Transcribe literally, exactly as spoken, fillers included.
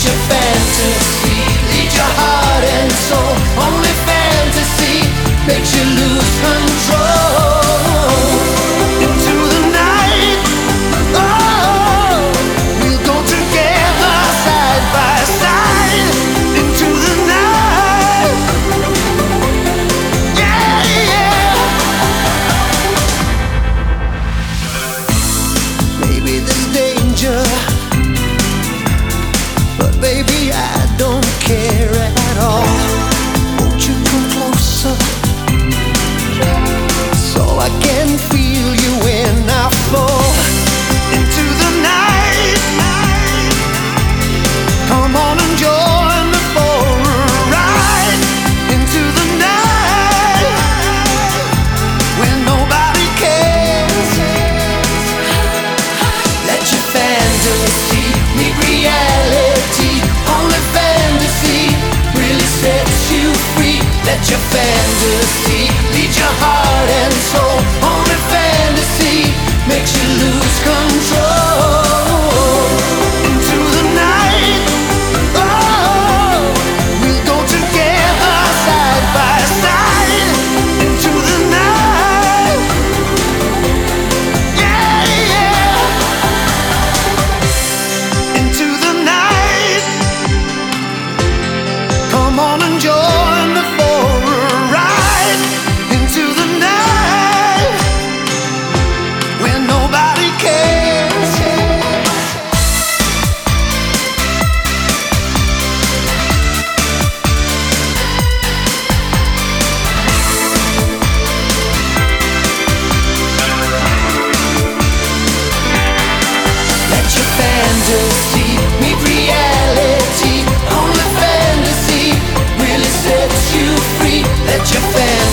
your fantasy lead your heart and soul. Only fantasy makes you lose control. Into the night, oh, we'll go together side by side. Into the night, yeah, yeah. Maybe there's danger, but baby, I don't care at all. Won't you come closer so I can feel you when I fall into the night? Come on and join me for a ride into the night when nobody cares. Let your fantasy meet reality. Only fantasy really sets you free. Let your fantasy lead your heart and soul. Only fantasy makes you lose control. Into the night, oh, we'll go together side by side. Into the night, yeah, yeah. Into the night, come on and join me for a ride into the night when nobody cares. Let your fantasy meet reality. Only fantasy really sets you free. Let your fantasy